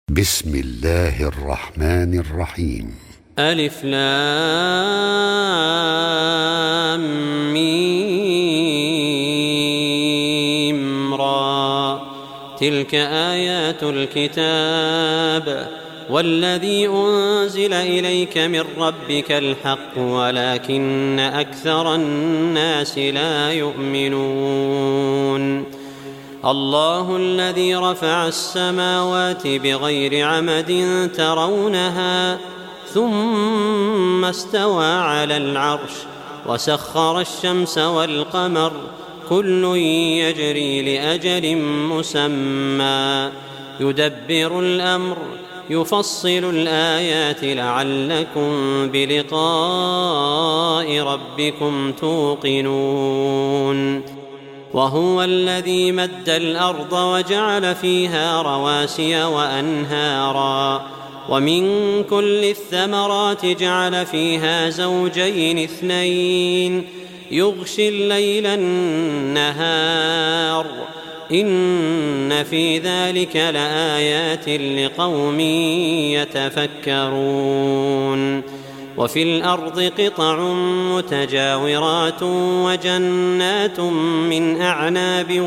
بسم الله الرحمن الرحيم. ألف لام ميم را، تلك آيات الكتاب والذي أنزل إليك من ربك الحق ولكن أكثر الناس لا يؤمنون. الله الذي رفع السماوات بغير عمد ترونها ثم استوى على العرش وسخر الشمس والقمر كل يجري لأجل مسمى يدبر الأمر يفصل الآيات لعلكم بلقاء ربكم توقنون. وهو الذي مد الأرض وجعل فيها رواسي وأنهارا ومن كل الثمرات جعل فيها زوجين اثنين يغشي الليل النهار إن في ذلك لآيات لقوم يتفكرون. وفي الأرض قطع متجاورات وجنات من أعناب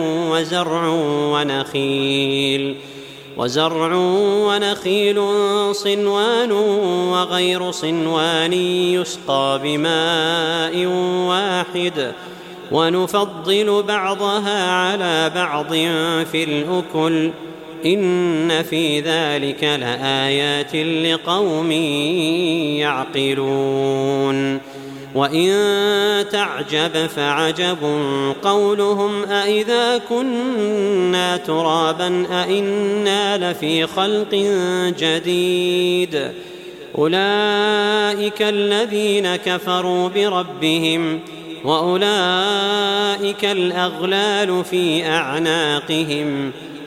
وزرع ونخيل صنوان وغير صنوان يسقى بماء واحد ونفضل بعضها على بعض في الأكل إن في ذلك لآيات لقوم يعقلون. وإن تعجب فعجب قولهم أإذا كنا ترابا أإنا لفي خلق جديد أولئك الذين كفروا بربهم وأولئك الأغلال في أعناقهم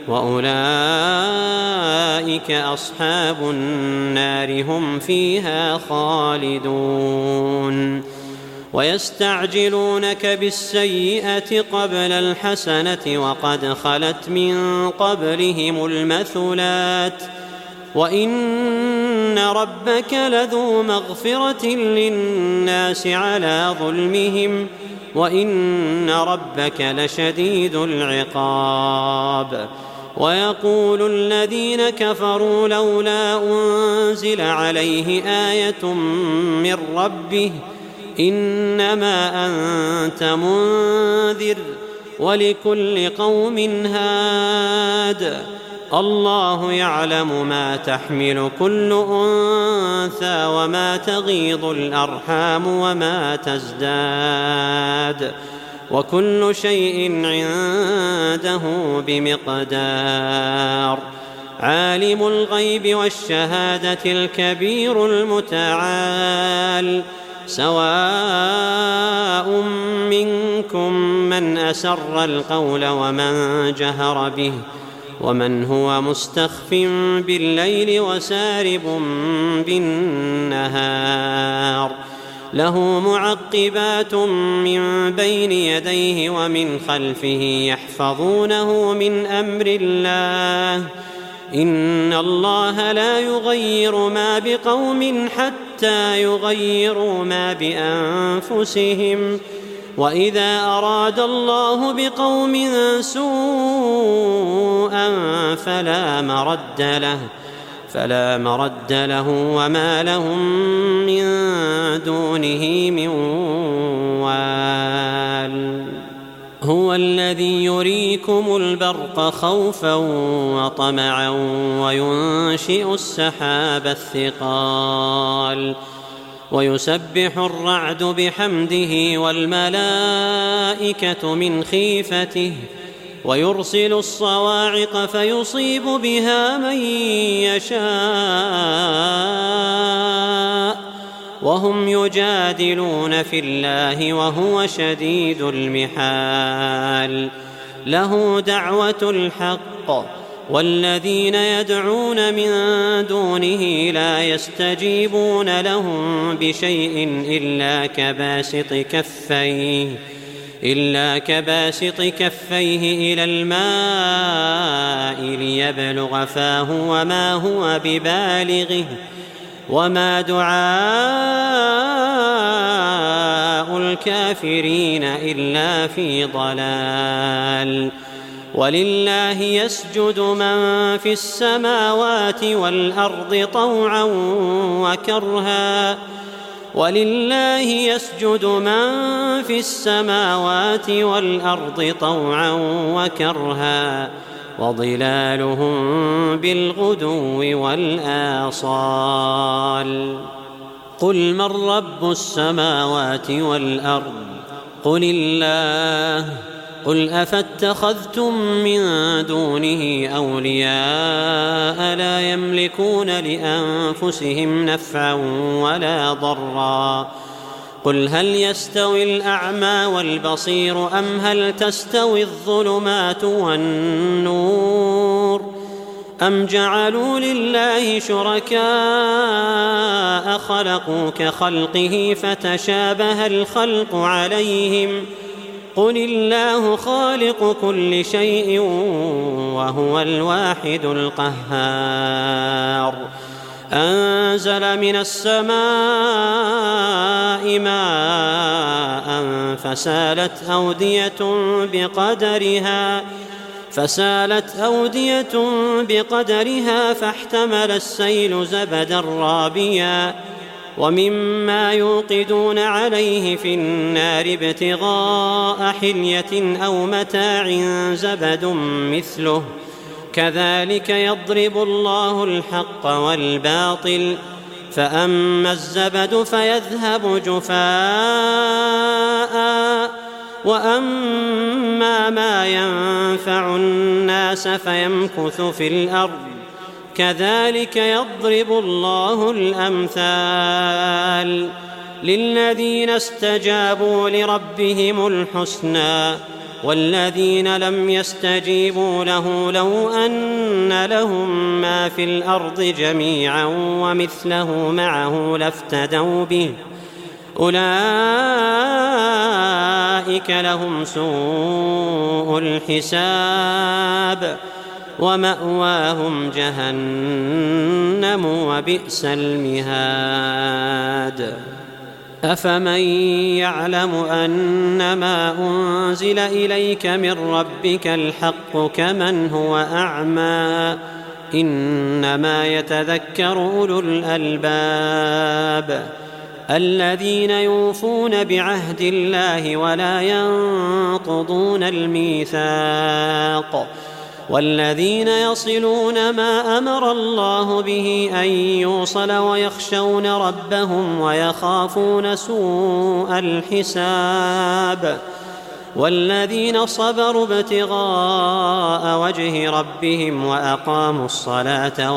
وأولئك أصحاب النار هم فيها خالدون. ويستعجلونك بالسيئة قبل الحسنة وقد خلت من قبلهم المثلات وإن ربك لذو مغفرة للناس على ظلمهم وإن ربك لشديد العقاب. ويقول الذين كفروا لولا أنزل عليه آية من ربه إنما أنت منذر ولكل قوم هاد الله يعلم ما تحمل كل أنثى وما تغيض الأرحام وما تزداد وكل شيء عنده بمقدار. عالم الغيب والشهادة الكبير المتعال سواء منكم من أسر القول ومن جهر به ومن هو مستخف بالليل وسارب بالنهار له معقبات من بين يديه ومن خلفه يحفظونه من أمر الله إن الله لا يغير ما بقوم حتى يغيروا ما بأنفسهم وإذا أراد الله بقوم سوءا فلا مرد له وما لهم من دونه من وال. هو الذي يريكم البرق خوفا وطمعا وينشئ السحاب الثقال ويسبح الرعد بحمده والملائكة من خيفته ويرسل الصواعق فيصيب بها من يشاء وهم يجادلون في الله وهو شديد المحال. له دعوة الحق والذين يدعون من دونه لا يستجيبون لهم بشيء إلا كباسط كفيه إلا كباسط كفيه إلى الماء ليبلغ فاه وما هو ببالغه وما دعاء الكافرين إلا في ضلال. ولله يسجد من في السماوات والأرض طوعا وكرها وظلالهم بالغدو والآصال. قل من رب السماوات والأرض؟ قل الله. قل أفاتخذتم من دونه أولياء لا يملكون لأنفسهم نفعا ولا ضرا؟ قل هل يستوي الأعمى والبصير أم هل تستوي الظلمات والنور؟ أم جعلوا لله شركاء خلقوا كخلقه فتشابه الخلق عليهم؟ قل الله خالق كل شيء وهو الواحد القهار. أنزل من السماء ماء فسالت أودية بقدرها فاحتمل السيل زبدا رابيا ومما يوقدون عليه في النار ابتغاء حلية أو متاع زبد مثله كذلك يضرب الله الحق والباطل فأما الزبد فيذهب جفاء وأما ما ينفع الناس فيمكث في الأرض كذلك يضرب الله الأمثال. للذين استجابوا لربهم الحسنى والذين لم يستجيبوا له لو أن لهم ما في الأرض جميعا ومثله معه لافتدوا به أولئك لهم سوء الحساب ومأواهم جهنم وبئس المهاد. أفمن يعلم أنما أنزل إليك من ربك الحق كمن هو أعمى إنما يتذكر أولو الألباب الذين يوفون بعهد الله ولا ينقضون الميثاق والذين يصلون ما أمر الله به أن يوصل ويخشون ربهم ويخافون سوء الحساب والذين صبروا ابتغاء وجه ربهم وأقاموا الصلاة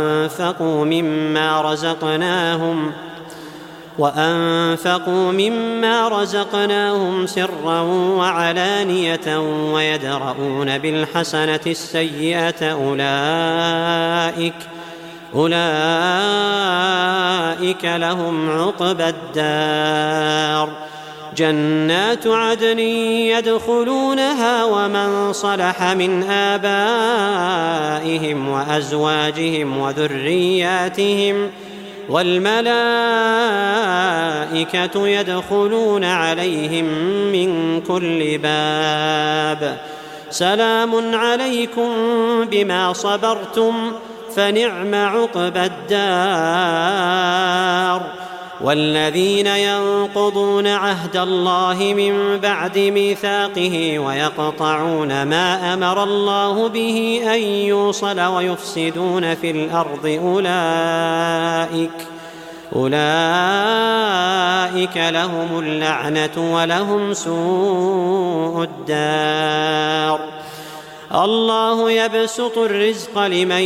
وأنفقوا مما رزقناهم سرا وعلانية ويدرؤون بالحسنة السيئة أولئك لهم عقبى الدار جنات عدن يدخلونها ومن صلح من آبائهم وأزواجهم وذرياتهم والملائكة يدخلون عليهم من كل باب سلام عليكم بما صبرتم فنعم عقبى الدار. والذين ينقضون عهد الله من بعد ميثاقه ويقطعون ما أمر الله به أن يوصل ويفسدون في الأرض أولئك لهم اللعنة ولهم سوء الدار. الله يبسط الرزق لمن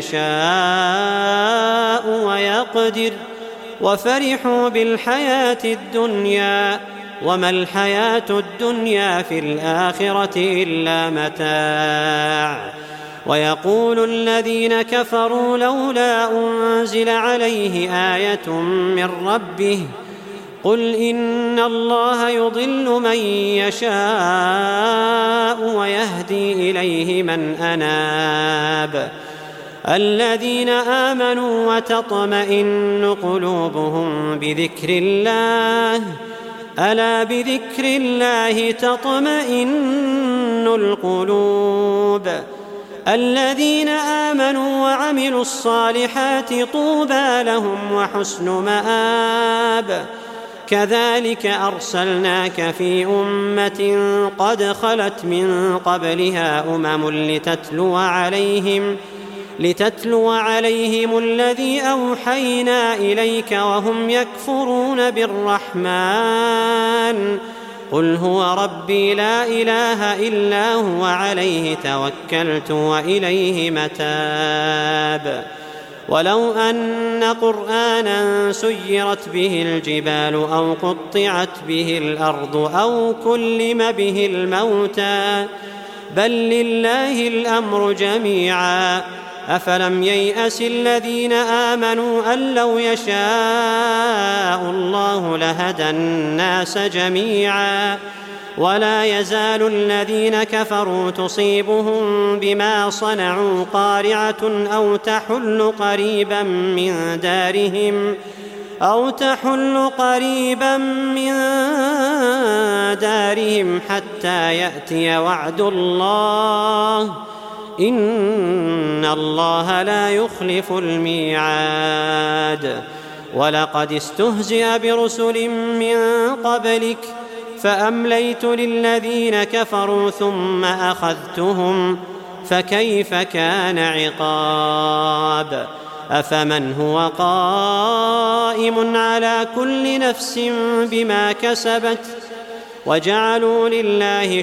يشاء ويقدر وفرحوا بالحياة الدنيا وما الحياة الدنيا في الآخرة إلا متاع. ويقول الذين كفروا لولا أنزل عليه آية من ربه قل إن الله يضل من يشاء ويهدي إليه من أناب. الذين آمنوا وتطمئن قلوبهم بذكر الله، ألا بذكر الله تطمئن القلوب. الذين آمنوا وعملوا الصالحات طوبى لهم وحسن مآب. كذلك أرسلناك في أمة قد خلت من قبلها لتتلو عليهم الذي أوحينا إليك وهم يكفرون بالرحمن. قل هو ربي لا إله إلا هو عليه توكلت وإليه متاب. ولو أن قرآنا سيرت به الجبال أو قطعت به الأرض أو كلم به الموتى بل لله الأمر جميعا. أفلم ييأس الذين آمنوا أن لو يشاء الله لهدى الناس جميعا. ولا يزال الذين كفروا تصيبهم بما صنعوا قارعة أو تحل قريبا من دارهم حتى يأتي وعد الله، إن الله لا يخلف الميعاد. ولقد استهزئ برسل من قبلك فأمليت للذين كفروا ثم أخذتهم فكيف كان عقاب. أفمن هو قائم على كل نفس بما كسبت وجعلوا لله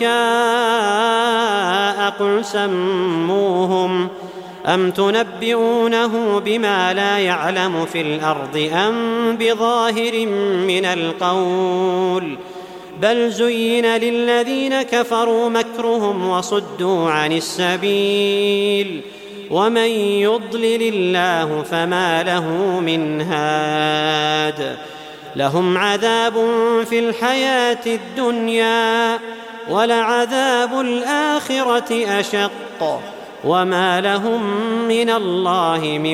شركاء قل سموهم أم تنبئونه بما لا يعلم في الأرض أم بظاهر من القول بل زين للذين كفروا مكرهم وصدوا عن السبيل ومن يضلل الله فما له من هاد. لهم عذاب في الحياة الدنيا ولعذاب الآخرة أشق وما لهم من الله من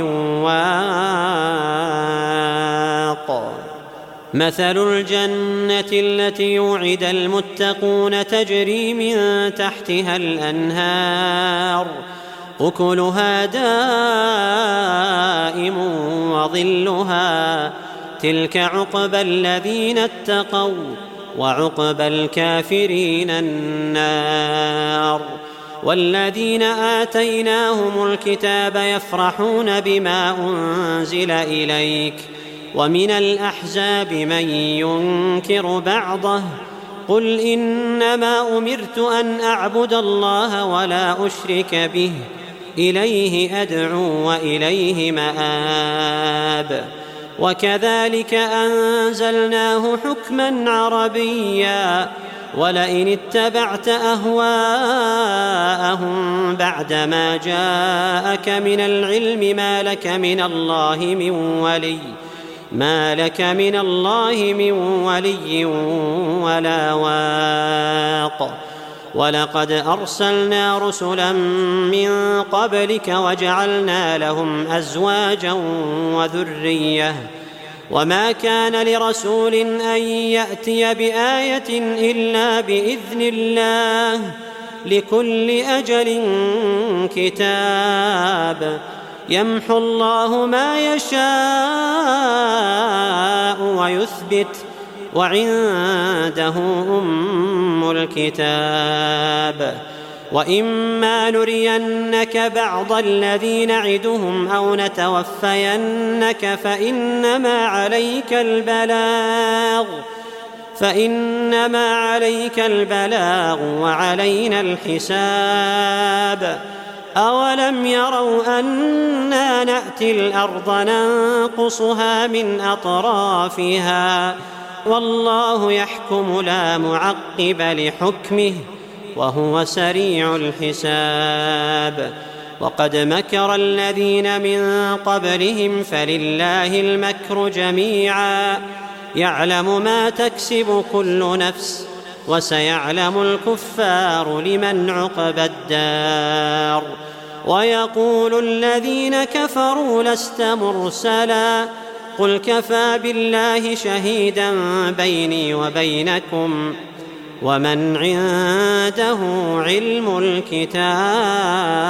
واق. مثل الجنة التي وعد المتقون تجري من تحتها الأنهار أكلها دائم وظلها تلك عقبى الذين اتقوا وعقبى الكافرين النار. والذين آتيناهم الكتاب يفرحون بما أنزل إليك ومن الأحزاب من ينكر بعضه قل إنما أمرت أن أعبد الله ولا أشرك به إليه أدعو وإليه مآب. وكذلك أنزلناه حكما عربيا ولئن اتبعت أهواءهم بعدما جاءك من العلم ما لك من الله من ولي ولا واق. ولقد أرسلنا رسلا من قبلك وجعلنا لهم أزواجا وذرية وما كان لرسول أن يأتي بآية إلا بإذن الله لكل أجل كتاب. يمحو الله ما يشاء ويثبت وعنده أم الكتاب. وإما نرينك بعض الذي نعدهم أو نتوفينك فإنما عليك البلاغ وعلينا الحساب. أولم يروا أنا نأتي الأرض ننقصها من أطرافها والله يحكم لا معقب لحكمه وهو سريع الحساب. وقد مكر الذين من قبلهم فلله المكر جميعا يعلم ما تكسب كل نفس وسيعلم الكفار لمن عقبى الدار. ويقول الذين كفروا لست مرسلا قل كفى بالله شهيدا بيني وبينكم ومن عنده علم الكتاب.